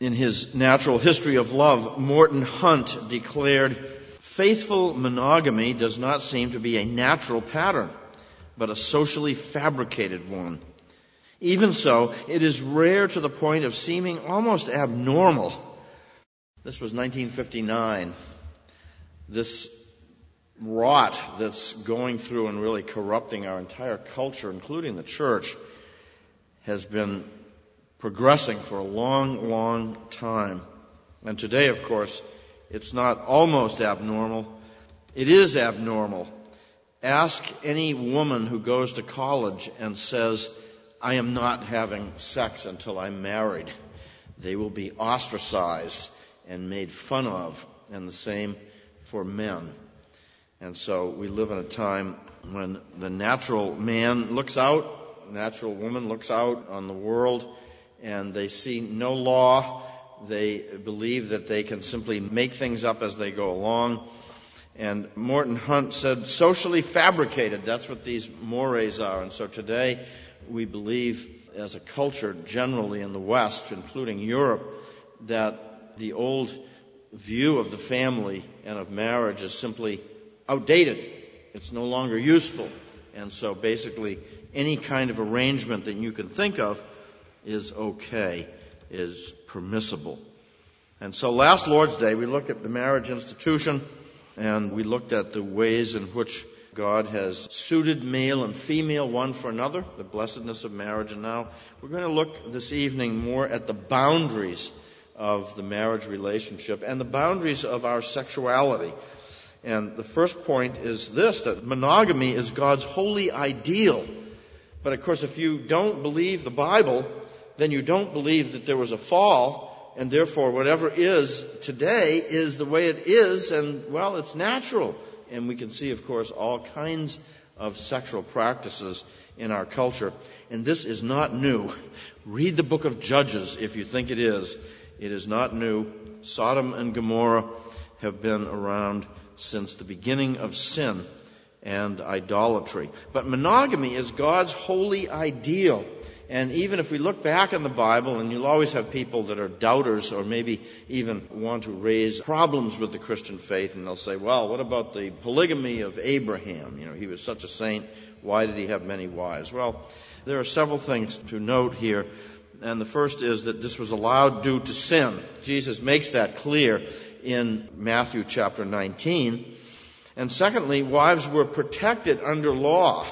In his Natural History of Love, Morton Hunt declared, "Faithful monogamy does not seem to be a natural pattern, but a socially fabricated one. Even so, it is rare to the point of seeming almost abnormal." This was 1959. This rot that's going through and really corrupting our entire culture, including the church, has been progressing for a long, long time. And today, of course, it's not almost abnormal. It is abnormal. Ask any woman who goes to college and says, "I am not having sex until I'm married." They will be ostracized and made fun of, and the same for men. And so we live in a time when the natural man looks out, natural woman looks out on the world, and they see no law. They believe that they can simply make things up as they go along. And Morton Hunt said, socially fabricated, that's what these mores are. And so today we believe as a culture generally in the West, including Europe, that the old view of the family and of marriage is simply outdated. It's no longer useful. And so basically any kind of arrangement that you can think of is okay, is permissible. And so last Lord's Day we looked at the marriage institution, and we looked at the ways in which God has suited male and female one for another, the blessedness of marriage. And now we're going to look this evening more at the boundaries of the marriage relationship and the boundaries of our sexuality. And the first point is this, that monogamy is God's holy ideal. But of course, if you don't believe the Bible, then you don't believe that there was a fall, and therefore whatever is today is the way it is, and, well, it's natural. And we can see, of course, all kinds of sexual practices in our culture. And this is not new. Read the book of Judges if you think it is. It is not new. Sodom and Gomorrah have been around since the beginning of sin and idolatry. But monogamy is God's holy ideal. And even if we look back in the Bible, and you'll always have people that are doubters or maybe even want to raise problems with the Christian faith, and they'll say, well, what about the polygamy of Abraham? You know, he was such a saint. Why did he have many wives? Well, there are several things to note here. And the first is that this was allowed due to sin. Jesus makes that clear in Matthew chapter 19. And secondly, wives were protected under law.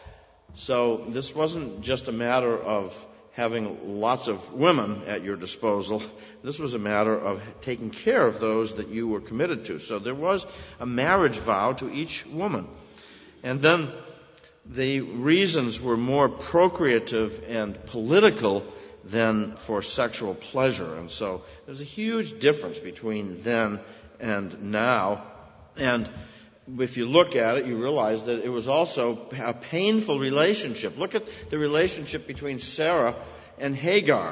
So this wasn't just a matter of having lots of women at your disposal. This was a matter of taking care of those that you were committed to. So there was a marriage vow to each woman. And then the reasons were more procreative and political than for sexual pleasure. And so there's a huge difference between then and now. And if you look at it, you realize that it was also a painful relationship. Look at the relationship between Sarah and Hagar.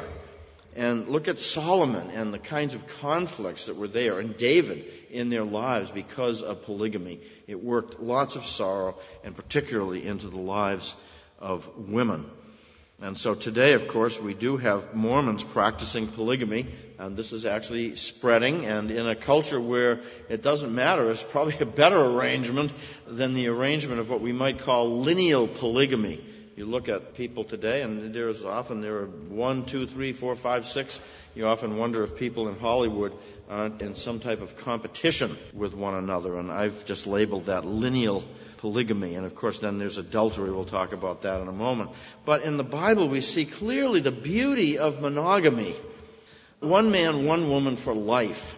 And look at Solomon and the kinds of conflicts that were there, and David in their lives because of polygamy. It worked lots of sorrow, and particularly into the lives of women. And so today, of course, we do have Mormons practicing polygamy, and this is actually spreading, and in a culture where it doesn't matter, it's probably a better arrangement than the arrangement of what we might call lineal polygamy. You look at people today, and there are 1, 2, 3, 4, 5, 6. You often wonder if people in Hollywood aren't in some type of competition with one another, and I've just labeled that lineal polygamy. And of course then there's adultery. We'll talk about that in a moment. But in the Bible we see clearly the beauty of monogamy. One man, one woman for life.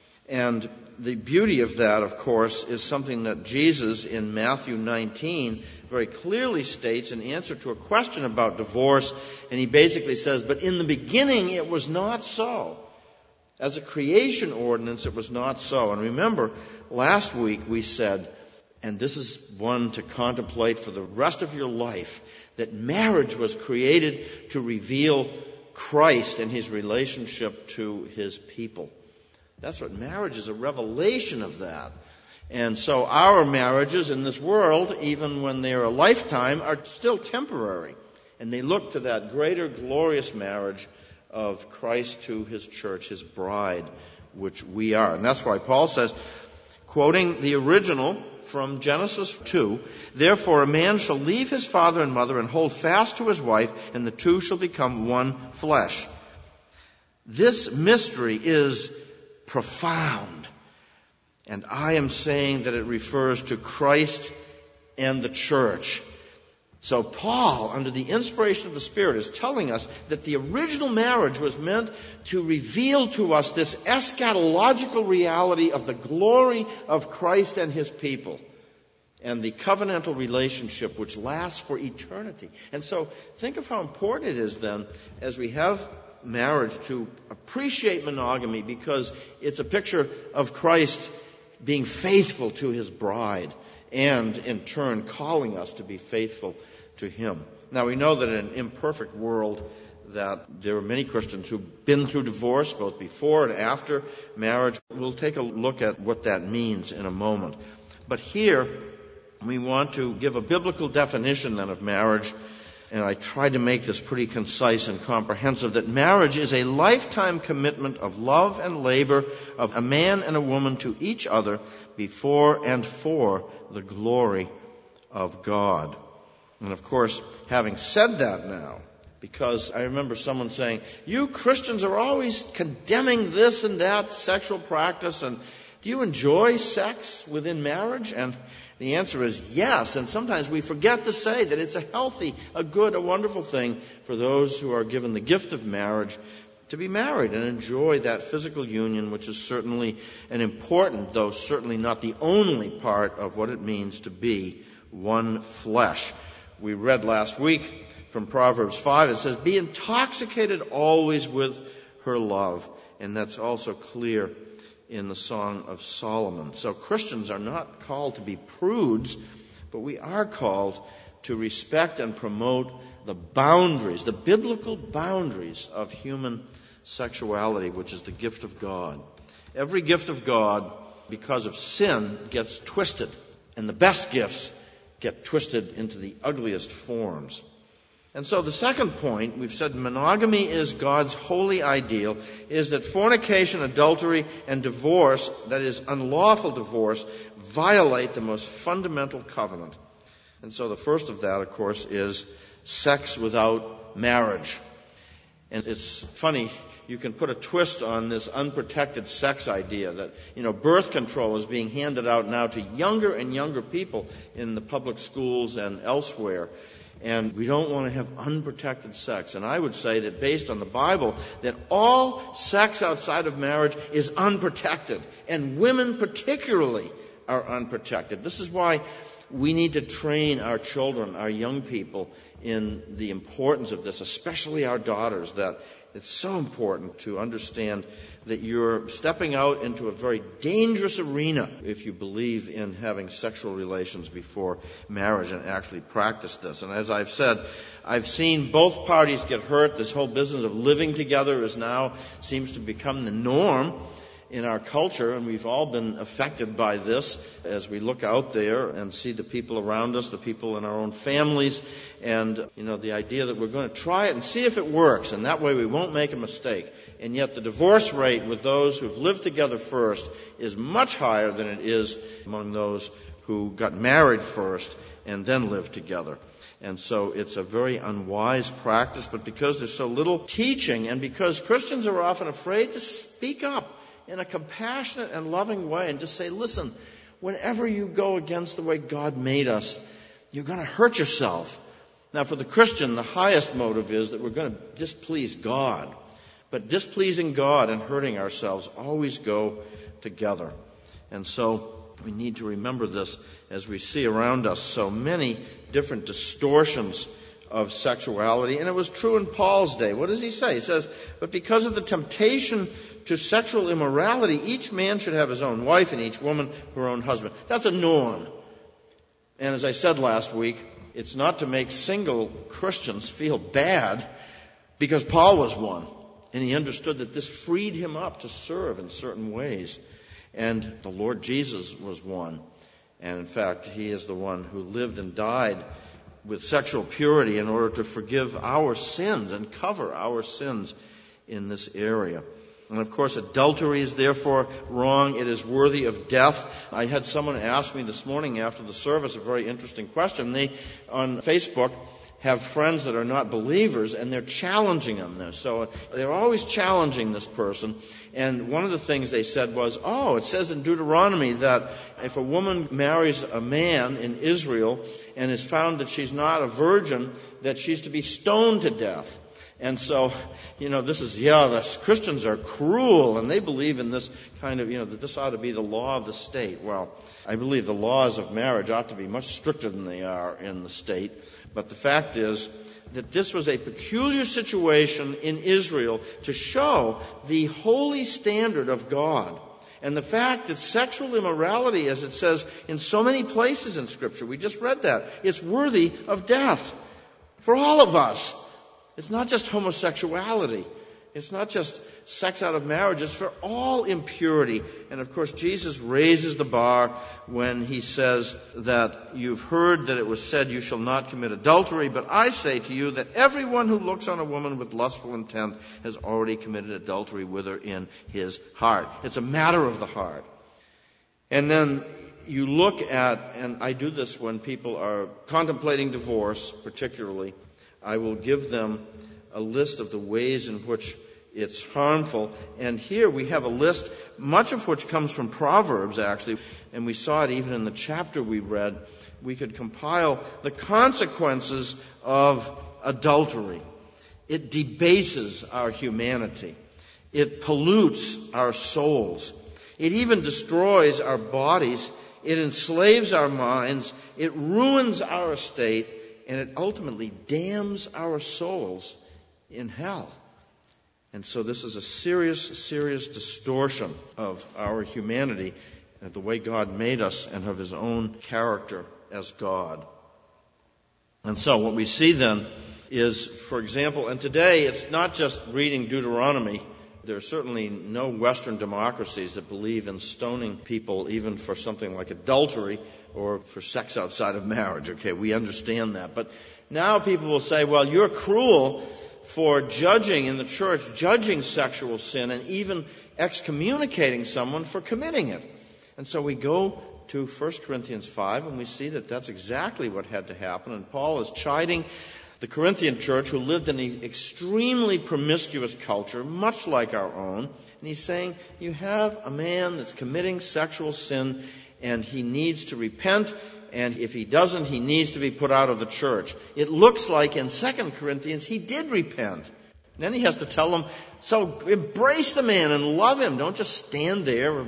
And the beauty of that, of course, is something that Jesus in Matthew 19 very clearly states in answer to a question about divorce. And he basically says, but in the beginning it was not so. As a creation ordinance, it was not so. And remember, last week we said, and this is one to contemplate for the rest of your life, that marriage was created to reveal Christ and his relationship to his people. That's what marriage is, a revelation of that. And so our marriages in this world, even when they're a lifetime, are still temporary. And they look to that greater glorious marriage of Christ to his church, his bride, which we are. And that's why Paul says, quoting the original from Genesis 2, "Therefore a man shall leave his father and mother and hold fast to his wife, and the two shall become one flesh." This mystery is profound. And I am saying that it refers to Christ and the church. So Paul, under the inspiration of the Spirit, is telling us that the original marriage was meant to reveal to us this eschatological reality of the glory of Christ and his people and the covenantal relationship which lasts for eternity. And so think of how important it is then, as we have marriage, to appreciate monogamy, because it's a picture of Christ being faithful to his bride and in turn calling us to be faithful to him. Now we know that in an imperfect world that there are many Christians who've been through divorce both before and after marriage. We'll take a look at what that means in a moment. But here we want to give a biblical definition then of marriage, and I tried to make this pretty concise and comprehensive, that marriage is a lifetime commitment of love and labor of a man and a woman to each other before and for the glory of God. And of course, having said that now, because I remember someone saying, "You Christians are always condemning this and that sexual practice, and do you enjoy sex within marriage?" And the answer is yes, and sometimes we forget to say that it's a healthy, a good, a wonderful thing for those who are given the gift of marriage to be married and enjoy that physical union, which is certainly an important, though certainly not the only part of what it means to be one flesh. We read last week from Proverbs 5, it says, "Be intoxicated always with her love." And that's also clear in the Song of Solomon. So Christians are not called to be prudes, but we are called to respect and promote the boundaries, the biblical boundaries of human sexuality, which is the gift of God. Every gift of God, because of sin, gets twisted, and the best gifts get twisted into the ugliest forms. And so the second point, we've said monogamy is God's holy ideal, is that fornication, adultery, and divorce, that is unlawful divorce, violate the most fundamental covenant. And so the first of that, of course, is sex without marriage. And it's funny, you can put a twist on this unprotected sex idea that, birth control is being handed out now to younger and younger people in the public schools and elsewhere. And we don't want to have unprotected sex. And I would say that based on the Bible, that all sex outside of marriage is unprotected. And women particularly are unprotected. This is why we need to train our children, our young people, in the importance of this, especially our daughters, that it's so important to understand that you're stepping out into a very dangerous arena if you believe in having sexual relations before marriage and actually practice this. And as I've said, I've seen both parties get hurt. This whole business of living together is now seems to become the norm in our culture, and we've all been affected by this as we look out there and see the people around us, the people in our own families, and, the idea that we're going to try it and see if it works, and that way we won't make a mistake. And yet the divorce rate with those who've lived together first is much higher than it is among those who got married first and then lived together. And so it's a very unwise practice, but because there's so little teaching and because Christians are often afraid to speak up in a compassionate and loving way and just say, listen, whenever you go against the way God made us, you're going to hurt yourself. Now, for the Christian, the highest motive is that we're going to displease God. But displeasing God and hurting ourselves always go together. And so we need to remember this as we see around us so many different distortions of sexuality. And it was true in Paul's day. What does he say? He says, "But because of the temptation to sexual immorality, each man should have his own wife and each woman her own husband." That's a norm. And as I said last week, it's not to make single Christians feel bad, because Paul was one. And he understood that this freed him up to serve in certain ways. And the Lord Jesus was one. And in fact, he is the one who lived and died with sexual purity in order to forgive our sins and cover our sins in this area. And of course, adultery is therefore wrong. It is worthy of death. I had someone ask me this morning after the service a very interesting question. They, on Facebook, have friends that are not believers, and they're challenging them. So they're always challenging this person. And one of the things they said was, it says in Deuteronomy that if a woman marries a man in Israel and is found that she's not a virgin, that she's to be stoned to death. And so, the Christians are cruel, and they believe in this kind of, that this ought to be the law of the state. Well, I believe the laws of marriage ought to be much stricter than they are in the state. But the fact is that this was a peculiar situation in Israel to show the holy standard of God. And the fact that sexual immorality, as it says in so many places in Scripture, we just read that, it's worthy of death for all of us. It's not just homosexuality. It's not just sex out of marriage. It's for all impurity. And of course, Jesus raises the bar when he says that you've heard that it was said you shall not commit adultery, but I say to you that everyone who looks on a woman with lustful intent has already committed adultery with her in his heart. It's a matter of the heart. And then you look at, and I do this when people are contemplating divorce particularly, I will give them a list of the ways in which it's harmful. And here we have a list, much of which comes from Proverbs, actually. And we saw it even in the chapter we read. We could compile the consequences of adultery. It debases our humanity. It pollutes our souls. It even destroys our bodies. It enslaves our minds. It ruins our estate. And it ultimately damns our souls in hell. And so this is a serious, serious distortion of our humanity and the way God made us and of his own character as God. And so what we see then is, for example, and today it's not just reading Deuteronomy. There are certainly no Western democracies that believe in stoning people even for something like adultery or for sex outside of marriage. Okay, we understand that. But now people will say, well, you're cruel for judging in the church, judging sexual sin and even excommunicating someone for committing it. And so we go to 1 Corinthians 5 and we see that that's exactly what had to happen. And Paul is chiding the Corinthian church, who lived in an extremely promiscuous culture, much like our own. And he's saying, you have a man that's committing sexual sin, and he needs to repent, and if he doesn't, he needs to be put out of the church. It looks like in 2 Corinthians he did repent. Then he has to tell them, so embrace the man and love him. Don't just stand there,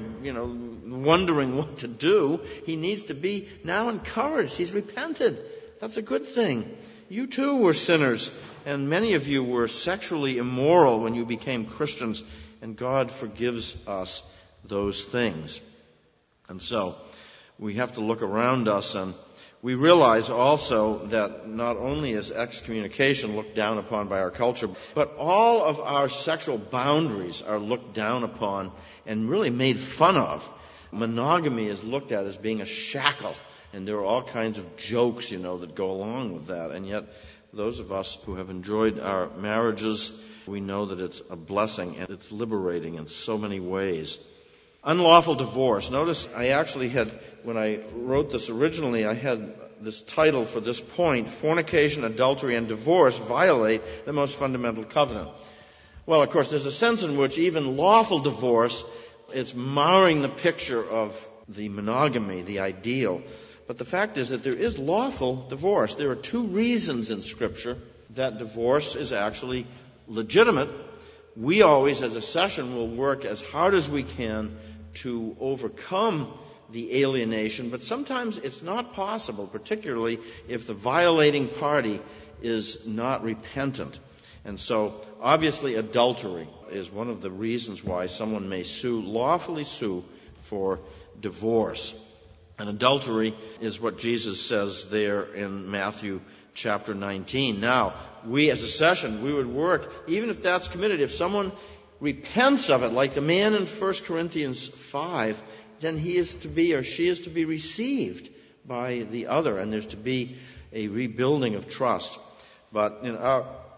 wondering what to do. He needs to be now encouraged. He's repented. That's a good thing. You too were sinners, and many of you were sexually immoral when you became Christians, and God forgives us those things. And so we have to look around us, and we realize also that not only is excommunication looked down upon by our culture, but all of our sexual boundaries are looked down upon and really made fun of. Monogamy is looked at as being a shackle. And there are all kinds of jokes, that go along with that. And yet, those of us who have enjoyed our marriages, we know that it's a blessing and it's liberating in so many ways. Unlawful divorce. Notice I actually had, when I wrote this originally, I had this title for this point: Fornication, Adultery, and Divorce Violate the Most Fundamental Covenant. Well, of course, there's a sense in which even lawful divorce, it's marring the picture of the monogamy, the ideal. But the fact is that there is lawful divorce. There are two reasons in Scripture that divorce is actually legitimate. We always, as a session, will work as hard as we can to overcome the alienation, but sometimes it's not possible, particularly if the violating party is not repentant. And so, obviously, adultery is one of the reasons why someone may lawfully sue for divorce. And adultery is what Jesus says there in Matthew chapter 19. Now, we as a session, we would work, even if that's committed, if someone repents of it, like the man in 1 Corinthians 5, then he is to be, or she is to be, received by the other, and there's to be a rebuilding of trust. But in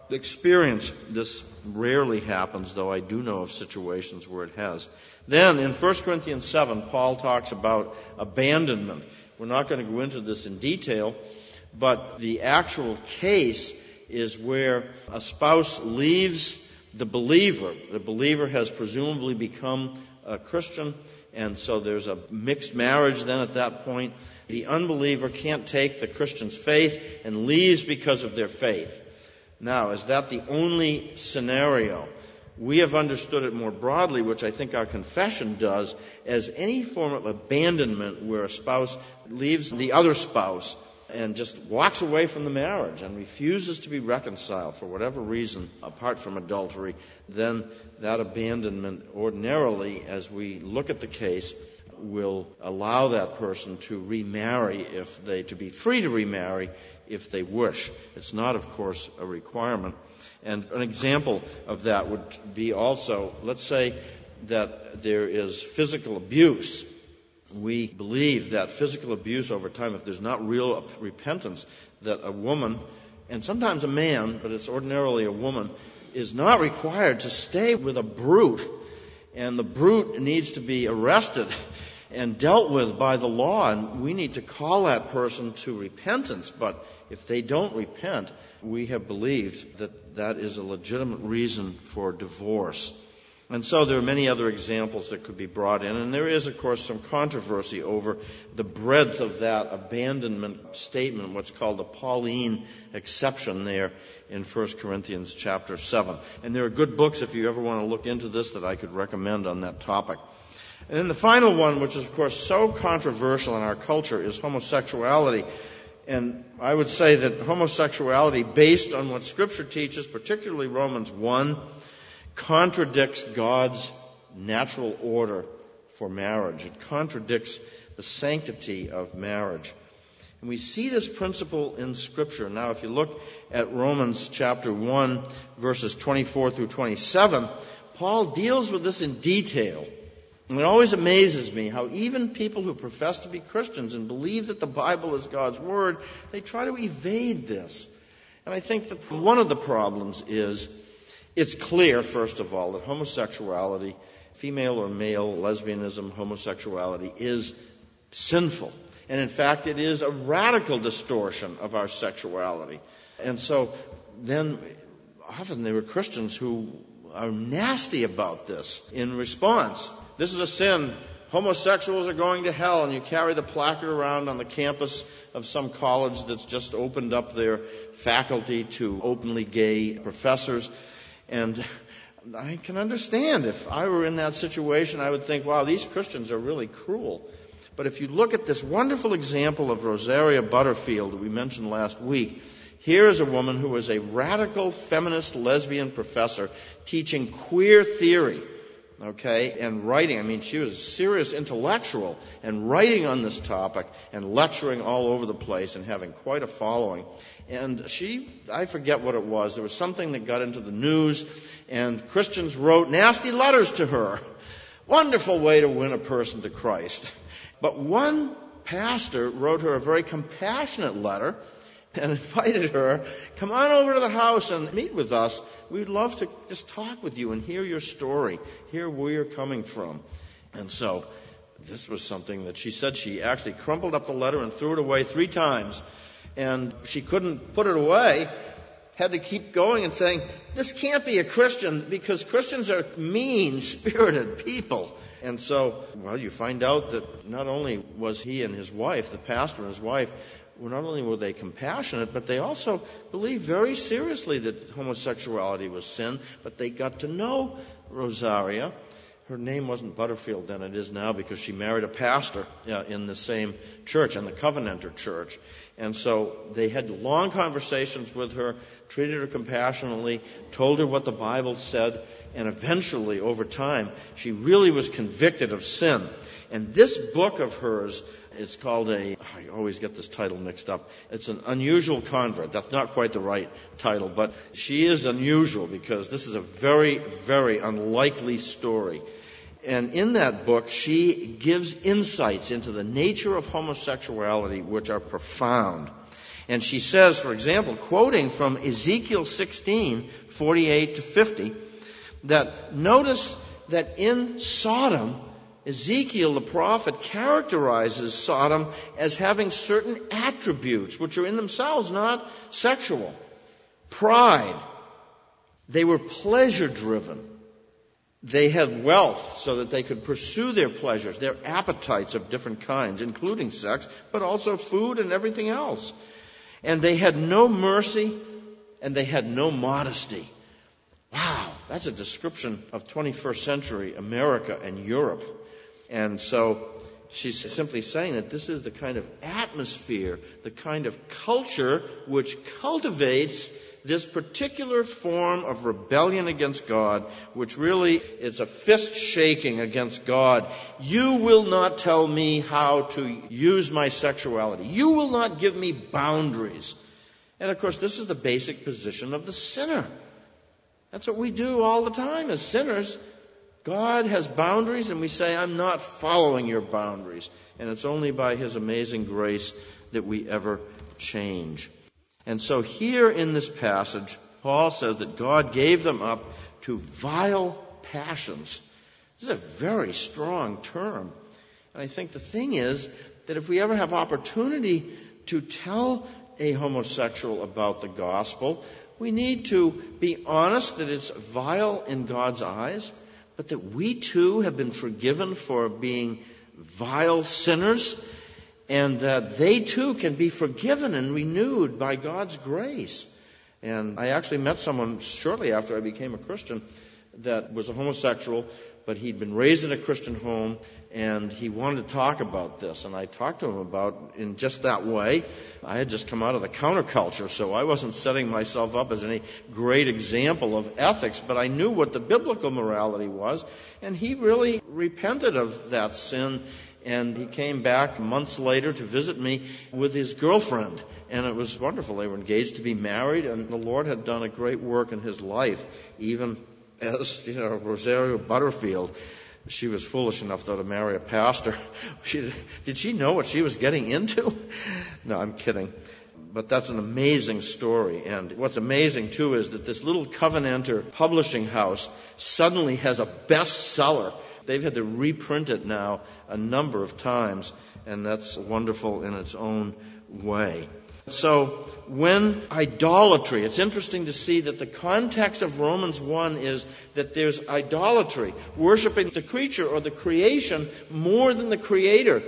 experience, this rarely happens, though I do know of situations where it has. Then in 1 Corinthians 7, Paul talks about abandonment. We're not going to go into this in detail, but the actual case is where a spouse leaves the believer. The believer has presumably become a Christian, and so there's a mixed marriage then at that point. The unbeliever can't take the Christian's faith and leaves because of their faith. Now, is that the only scenario? We have understood it more broadly, which I think our confession does, as any form of abandonment where a spouse leaves the other spouse and just walks away from the marriage and refuses to be reconciled for whatever reason, apart from adultery. Then that abandonment ordinarily, as we look at the case, will allow that person to remarry to be free to remarry if they wish. It's not, of course, a requirement. And an example of that would be also, let's say that there is physical abuse. We believe that physical abuse over time, if there's not real repentance, that a woman, and sometimes a man, but it's ordinarily a woman, is not required to stay with a brute. And the brute needs to be arrested and dealt with by the law, and we need to call that person to repentance. But if they don't repent, we have believed that that is a legitimate reason for divorce. And so there are many other examples that could be brought in, and there is, of course, some controversy over the breadth of that abandonment statement, what's called the Pauline exception there in 1 Corinthians chapter 7. And there are good books, if you ever want to look into this, that I could recommend on that topic. And then the final one, which is, of course, so controversial in our culture, is homosexuality. And I would say that homosexuality, based on what Scripture teaches, particularly Romans 1, contradicts God's natural order for marriage. It contradicts the sanctity of marriage. And we see this principle in Scripture. Now, if you look at Romans chapter 1, verses 24 through 27, Paul deals with this in detail. And it always amazes me how even people who profess to be Christians and believe that the Bible is God's Word, they try to evade this. And I think that one of the problems is it's clear, first of all, that homosexuality, female or male, lesbianism, homosexuality, is sinful. And in fact, it is a radical distortion of our sexuality. And so then often there are Christians who are nasty about this in response. This is a sin. Homosexuals are going to hell, and you carry the placard around on the campus of some college that's just opened up their faculty to openly gay professors. And I can understand if I were in that situation, I would think, wow, these Christians are really cruel. But if you look at this wonderful example of Rosaria Butterfield that we mentioned last week, here is a woman who was a radical feminist lesbian professor teaching queer theory, and writing. I mean, she was a serious intellectual and writing on this topic and lecturing all over the place and having quite a following. And I forget what it was. There was something that got into the news, and Christians wrote nasty letters to her. Wonderful way to win a person to Christ. But one pastor wrote her a very compassionate letter and invited her, come on over to the house and meet with us. We'd love to just talk with you and hear your story, hear where you're coming from. And so this was something that she said she actually crumpled up the letter and threw it away 3 times. And she couldn't put it away, had to keep going and saying, this can't be a Christian because Christians are mean-spirited people. And so, you find out that not only was he and his wife, the pastor and his wife, not only were they compassionate, but they also believed very seriously that homosexuality was sin, but they got to know Rosaria. Her name wasn't Butterfield then, it is now, because she married a pastor in the same church, in the Covenanter church. And so they had long conversations with her, treated her compassionately, told her what the Bible said, and eventually, over time, she really was convicted of sin. And this book of hers, it's called I always get this title mixed up. It's an unusual convert. That's not quite the right title, but she is unusual because this is a very, very unlikely story. And in that book, she gives insights into the nature of homosexuality which are profound. And she says, for example, quoting from Ezekiel 16:48-50, that notice that in Sodom, Ezekiel the prophet characterizes Sodom as having certain attributes which are in themselves not sexual. Pride. They were pleasure-driven. They had wealth so that they could pursue their pleasures, their appetites of different kinds, including sex, but also food and everything else. And they had no mercy, and they had no modesty. Wow, that's a description of 21st century America and Europe. And so she's simply saying that this is the kind of atmosphere, the kind of culture which cultivates this particular form of rebellion against God, which really is a fist shaking against God. You will not tell me how to use my sexuality. You will not give me boundaries. And of course, this is the basic position of the sinner. That's what we do all the time as sinners. God has boundaries, and we say, I'm not following your boundaries. And it's only by His amazing grace that we ever change. And so here in this passage, Paul says that God gave them up to vile passions. This is a very strong term. And I think the thing is that if we ever have opportunity to tell a homosexual about the gospel, we need to be honest that it's vile in God's eyes, but that we too have been forgiven for being vile sinners, and that they too can be forgiven and renewed by God's grace. And I actually met someone shortly after I became a Christian that was a homosexual, but he'd been raised in a Christian home, and he wanted to talk about this. And I talked to him about in just that way. I had just come out of the counterculture, so I wasn't setting myself up as any great example of ethics, but I knew what the biblical morality was. And he really repented of that sin. And he came back months later to visit me with his girlfriend. And it was wonderful. They were engaged to be married, and the Lord had done a great work in his life. Even as, Rosario Butterfield, she was foolish enough, though, to marry a pastor. Did she know what she was getting into? No, I'm kidding. But that's an amazing story. And what's amazing, too, is that this little Covenanter publishing house suddenly has a bestseller. They've had to reprint it now a number of times, and that's wonderful in its own way. So when idolatry, it's interesting to see that the context of Romans 1 is that there's idolatry, worshiping the creature or the creation more than the Creator.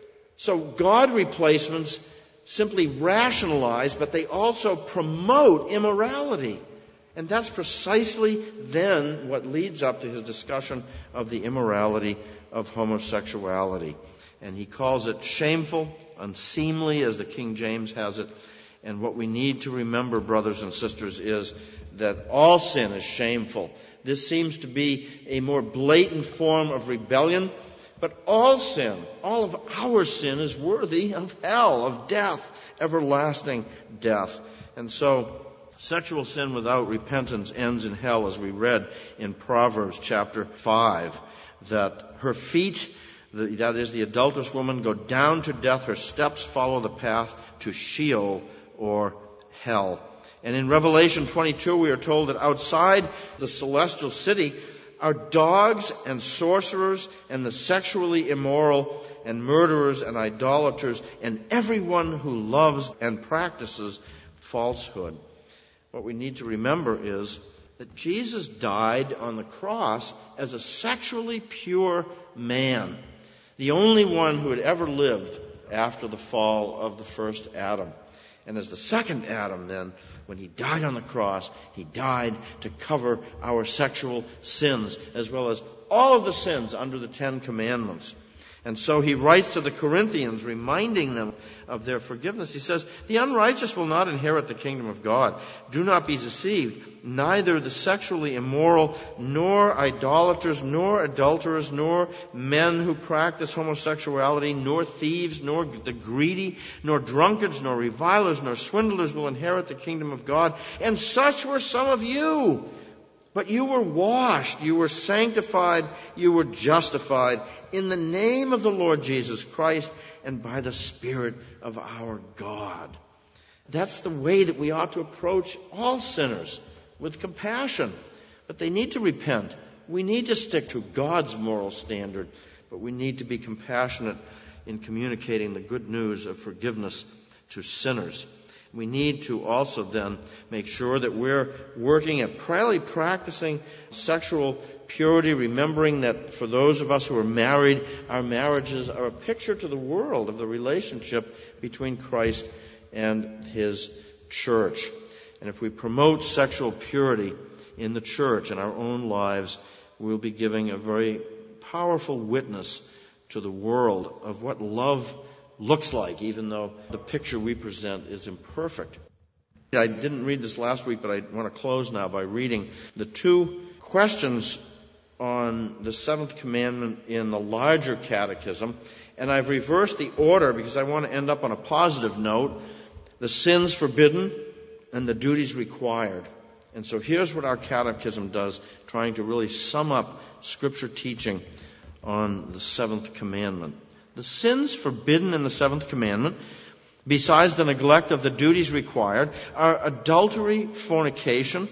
So God replacements simply rationalize, but they also promote immorality. And that's precisely then what leads up to his discussion of the immorality of homosexuality. And he calls it shameful, unseemly, as the King James has it. And what we need to remember, brothers and sisters, is that all sin is shameful. This seems to be a more blatant form of rebellion. But all sin, all of our sin, is worthy of hell, of death, everlasting death. And so sexual sin without repentance ends in hell, as we read in Proverbs chapter 5, that her feet, that is the adulterous woman, go down to death. Her steps follow the path to Sheol or hell. And in Revelation 22, we are told that outside the celestial city are dogs and sorcerers and the sexually immoral and murderers and idolaters and everyone who loves and practices falsehood. What we need to remember is that Jesus died on the cross as a sexually pure man, the only one who had ever lived after the fall of the first Adam. And as the second Adam, then, when he died on the cross, he died to cover our sexual sins, as well as all of the sins under the Ten Commandments. And so he writes to the Corinthians, reminding them of their forgiveness. He says, the unrighteous will not inherit the kingdom of God. Do not be deceived. Neither the sexually immoral, nor idolaters, nor adulterers, nor men who practice homosexuality, nor thieves, nor the greedy, nor drunkards, nor revilers, nor swindlers will inherit the kingdom of God. And such were some of you. But you were washed, you were sanctified, you were justified in the name of the Lord Jesus Christ and by the Spirit of our God. That's the way that we ought to approach all sinners, with compassion. But they need to repent. We need to stick to God's moral standard, but we need to be compassionate in communicating the good news of forgiveness to sinners. We need to also then make sure that we're working at practicing sexual purity, remembering that for those of us who are married, our marriages are a picture to the world of the relationship between Christ and His church. And if we promote sexual purity in the church, in our own lives, we'll be giving a very powerful witness to the world of what love looks like, even though the picture we present is imperfect. I didn't read this last week, but I want to close now by reading the 2 questions on the 7th commandment in the larger catechism. And I've reversed the order because I want to end up on a positive note: the sins forbidden and the duties required. And so here's what our catechism does, trying to really sum up Scripture teaching on the 7th commandment. The sins forbidden in the 7th commandment, besides the neglect of the duties required, are adultery, fornication,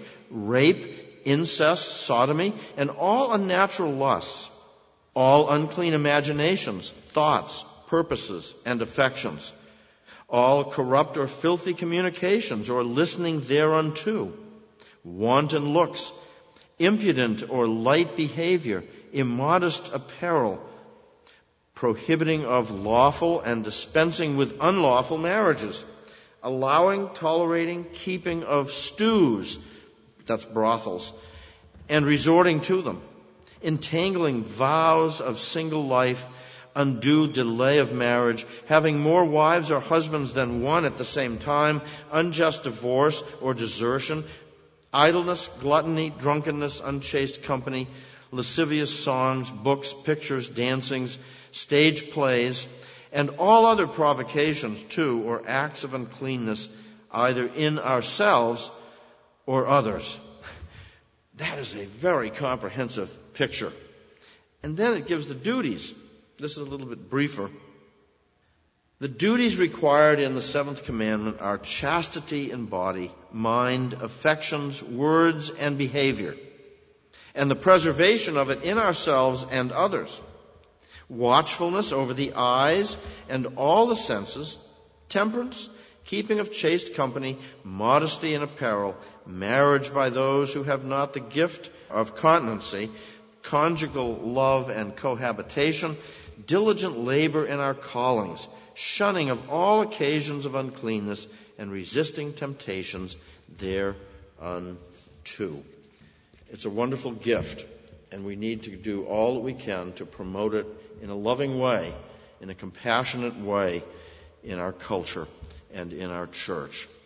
rape, incest, sodomy, and all unnatural lusts, all unclean imaginations, thoughts, purposes, and affections, all corrupt or filthy communications or listening thereunto, wanton looks, impudent or light behavior, immodest apparel, prohibiting of lawful and dispensing with unlawful marriages, allowing, tolerating, keeping of stews, that's brothels, and resorting to them, entangling vows of single life, undue delay of marriage, having more wives or husbands than one at the same time, unjust divorce or desertion, idleness, gluttony, drunkenness, unchaste company, lascivious songs, books, pictures, dancings, stage plays, and all other provocations to or acts of uncleanness, either in ourselves or others. That is a very comprehensive picture. And then it gives the duties. This is a little bit briefer. The duties required in the 7th commandment are chastity in body, mind, affections, words, and behavior, and the preservation of it in ourselves and others, watchfulness over the eyes and all the senses, temperance, keeping of chaste company, modesty in apparel, marriage by those who have not the gift of continency, conjugal love and cohabitation, diligent labor in our callings, shunning of all occasions of uncleanness, and resisting temptations thereunto. It's a wonderful gift, and we need to do all that we can to promote it in a loving way, in a compassionate way in our culture and in our church.